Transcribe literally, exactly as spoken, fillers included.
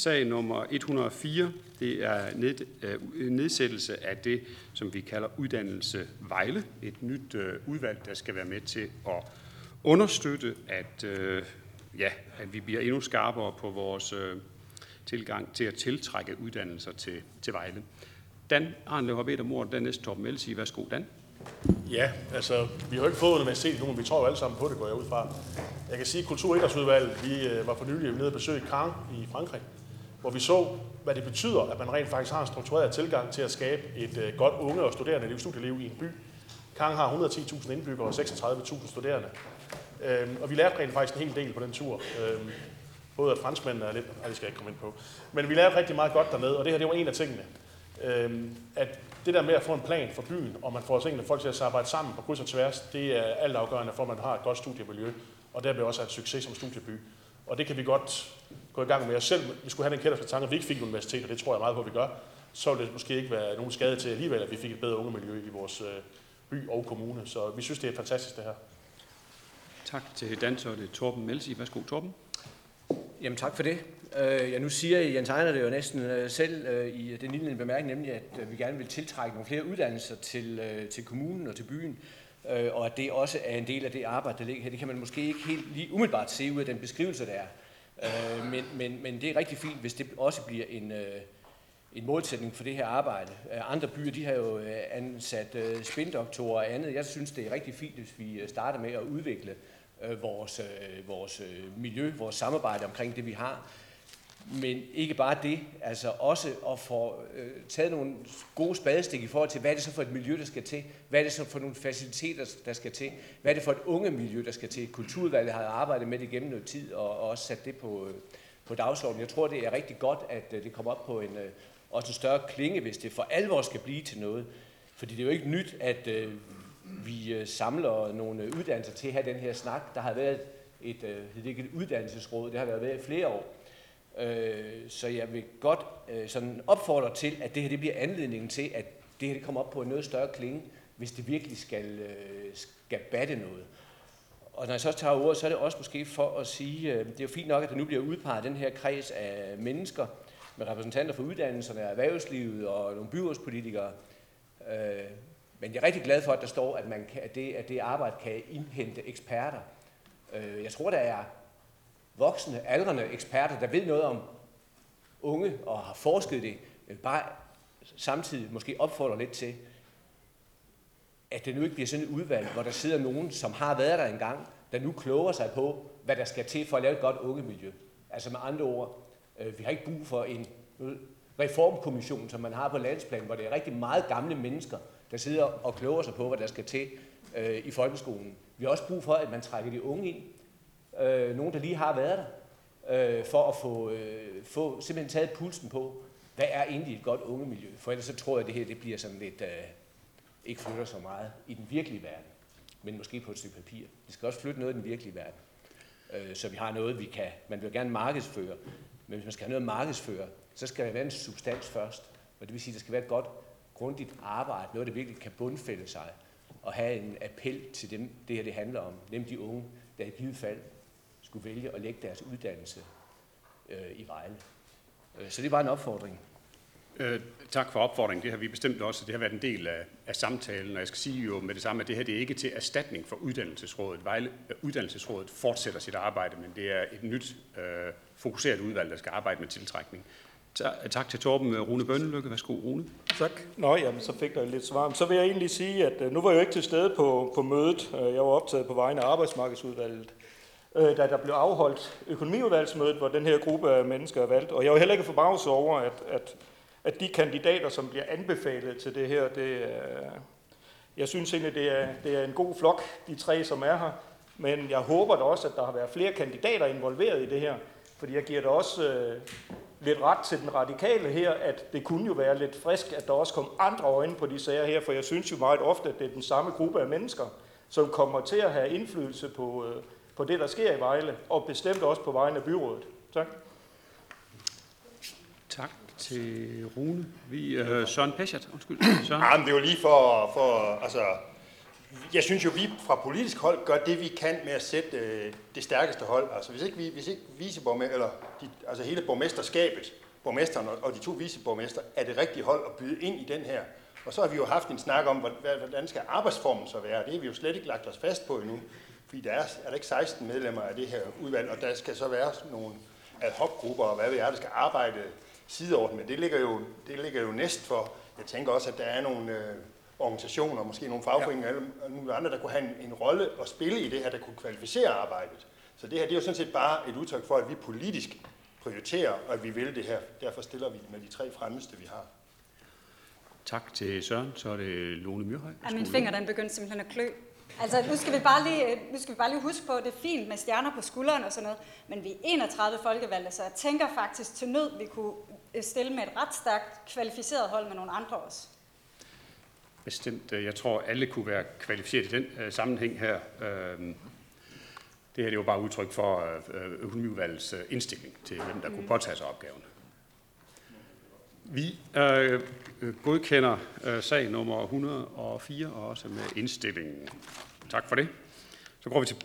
Sag nummer et hundrede og fire, det er ned, øh, nedsættelse af det, som vi kalder Uddannelse Vejle. Et nyt øh, udvalg, der skal være med til at understøtte, at, øh, ja, at vi bliver endnu skarpere på vores øh, tilgang til at tiltrække uddannelser til, til Vejle. Dan Arnlev har bedt om ordet, dernæst Torben Melsig. Værsgo, Dan. Ja, altså, vi har jo ikke fået universitetet nu, men vi tror jo alle sammen på det, går jeg ud fra. Jeg kan sige, at Kultur- og Idrætsudvalget, vi var for nylig nede og besøge Caen i Frankrig, hvor vi så, hvad det betyder, at man rent faktisk har en struktureret tilgang til at skabe et godt unge- og studerende liv, studieliv i en by. Caen har et hundrede og ti tusind indbyggere og seksogtredive tusind studerende. Øhm, og vi lærte rent faktisk en hel del på den tur. Øhm, både at franskmændene er lidt, nej, det skal jeg ikke komme ind på. Men vi lærte rigtig meget godt dernede, og det her det var en af tingene. Øhm, at det der med at få en plan for byen, og man får tingene folk til at arbejde sammen på kryds og tværs, det er alt afgørende for, at man har et godt studiemiljø, og derved også have et succes som studieby. Og det kan vi godt gå i gang med. Og selv vi skulle have den kætterste tanke, at vi ikke fik et universitet, og det tror jeg meget på, at vi gør, så ville det måske ikke være nogen skade til alligevel, at vi fik et bedre ungemiljø i vores by og kommune. Så vi synes, det er fantastisk det her. Tak til Dan, så er det Torben Melsig. Værsgo, Torben. Jamen tak for det. Uh, ja, nu siger Jens Ejner det jo næsten uh, selv uh, i den lille bemærkning, nemlig at uh, vi gerne vil tiltrække nogle flere uddannelser til, uh, til kommunen og til byen, uh, og at det også er en del af det arbejde, der ligger her. Det kan man måske ikke helt lige umiddelbart se ud af den beskrivelse, der er. Uh, men, men, men det er rigtig fint, hvis det også bliver en, uh, en målsætning for det her arbejde. Uh, andre byer de har jo uh, ansat uh, spindoktorer og andet. Jeg synes, det er rigtig fint, hvis vi starter med at udvikle uh, vores, uh, vores uh, miljø, vores samarbejde omkring det, vi har. Men ikke bare det, altså også at få øh, taget nogle gode spadestik i forhold til, hvad er det så for et miljø, der skal til? Hvad er det så for nogle faciliteter, der skal til? Hvad er det for et unge miljø, der skal til? Kulturudvalget har arbejdet med det gennem noget tid og, og også sat det på, øh, på dagsordenen. Jeg tror, det er rigtig godt, at øh, det kommer op på en, øh, også en større klinge, hvis det for alvor skal blive til noget. Fordi det er jo ikke nyt, at øh, vi øh, samler nogle uddannelser til at have den her snak. Der har været et, øh, et uddannelsesråd, det har været været i flere år. Så jeg vil godt sådan opfordre til, at det her det bliver anledningen til, at det her det kommer op på en noget større klinge, hvis det virkelig skal, skal batte noget. Og når jeg så tager ordet, så er det også måske for at sige, det er jo fint nok, at der nu bliver udpeget den her kreds af mennesker med repræsentanter for uddannelserne, erhvervslivet og nogle byrådspolitikere. Men jeg er rigtig glad for, at der står, at, man kan, at, det, at det arbejde kan indhente eksperter. Jeg tror, der er voksne, aldrende eksperter, der ved noget om unge og har forsket det, men bare samtidig måske opfordrer lidt til, at det nu ikke bliver sådan et udvalg, hvor der sidder nogen, som har været der engang, der nu kloger sig på, hvad der skal til for at lave et godt ungemiljø. Altså med andre ord, øh, vi har ikke brug for en reformkommission, som man har på landsplan, hvor det er rigtig meget gamle mennesker, der sidder og kloger sig på, hvad der skal til øh, i folkeskolen. Vi har også brug for, at man trækker de unge ind, Øh, nogen, der lige har været der, øh, for at få, øh, få simpelthen taget pulsen på, hvad er egentlig et godt ungemiljø? For ellers så tror jeg, at det her det bliver sådan lidt, øh, ikke flytter så meget i den virkelige verden, men måske på et stykke papir. Det skal også flytte noget i den virkelige verden, øh, så vi har noget, vi kan, man vil gerne markedsføre, men hvis man skal have noget at markedsføre, så skal der være en substans først, og det vil sige, at der skal være et godt, grundigt arbejde, noget, der virkelig kan bundfælde sig, og have en appel til dem, det her det handler om, nemlig de unge, der i givet fald skulle vælge at lægge deres uddannelse øh, i Vejle. Øh, så det er bare en opfordring. Øh, tak for opfordringen. Det har vi bestemt også. Det har været en del af, af samtalen, og jeg skal sige jo med det samme, at det her det er ikke til erstatning for Uddannelsesrådet. Vejle, uh, Uddannelsesrådet fortsætter sit arbejde, men det er et nyt uh, fokuseret udvalg, der skal arbejde med tiltrækning. Så, tak til Torben. Rune Bønnelykke. Værsgo, Rune. Tak. Nå, jamen, så fik jeg lidt svar. Så vil jeg egentlig sige, at nu var jeg jo ikke til stede på, på mødet. Jeg var optaget på vegne af arbejdsmarkedsudvalget, da der blev afholdt økonomiudvalgsmødet, hvor den her gruppe af mennesker er valgt. Og jeg var heller ikke forbavset over, at, at, at de kandidater, som bliver anbefalet til det her, det er, jeg synes egentlig, det er, det er en god flok, de tre, som er her. Men jeg håber da også, at der har været flere kandidater involveret i det her. Fordi jeg giver da også øh, lidt ret til den radikale her, at det kunne jo være lidt frisk, at der også kom andre øjne på de sager her. For jeg synes jo meget ofte, at det er den samme gruppe af mennesker, som kommer til at have indflydelse på... Øh, på det, der sker i Vejle, og bestemt også på vegne af byrådet. Tak. Tak til Rune. Vi, øh, Søren Peschert, undskyld. Søren. Ja, men det er jo lige for, for altså, Jeg synes jo, vi fra politisk hold gør det, vi kan med at sætte øh, det stærkeste hold. Altså hvis ikke, vi, hvis ikke viceborgmester, eller de, altså hele borgmesterskabet, borgmesteren og, og de to viceborgmester, er det rigtige hold at byde ind i den her. Og så har vi jo haft en snak om, hvordan skal arbejdsformen så være. Det har vi jo slet ikke lagt os fast på endnu. Fordi der er, er der ikke seksten medlemmer af det her udvalg, og der skal så være nogle ad hoc-grupper, og hvad ved jeg, der skal arbejde sideordnet. Men det ligger jo, det ligger jo næst for. Jeg tænker også, at der er nogle øh, organisationer, måske nogle fagforeninger, ja. og nogle andre, der kunne have en, en rolle at spille i det her, der kunne kvalificere arbejdet. Så det her, det er jo sådan set bare et udtryk for, at vi politisk prioriterer, og at vi vil det her. Derfor stiller vi med de tre fremmeste, vi har. Tak til Søren. Så er det Lone Myrhøj. Ja, min finger den begyndte simpelthen at klø. Altså, nu skal vi bare lige, nu skal vi bare lige huske på, at det er fint med stjerner på skulderen og sådan noget, men vi er enogtredive folkevalgte, så jeg tænker faktisk til nød, vi kunne stille med et ret stærkt kvalificeret hold med nogle andre også. Bestemt. Jeg tror, alle kunne være kvalificeret i den uh, sammenhæng her. Uh, det her det er jo bare udtryk for uh, økonomiudvalgets uh, indstilling til, hvem der mm. kunne påtage sig opgaven. Vi uh, godkender uh, sag nummer et hundrede og fire, og også med indstillingen. Tak for det. Så går vi til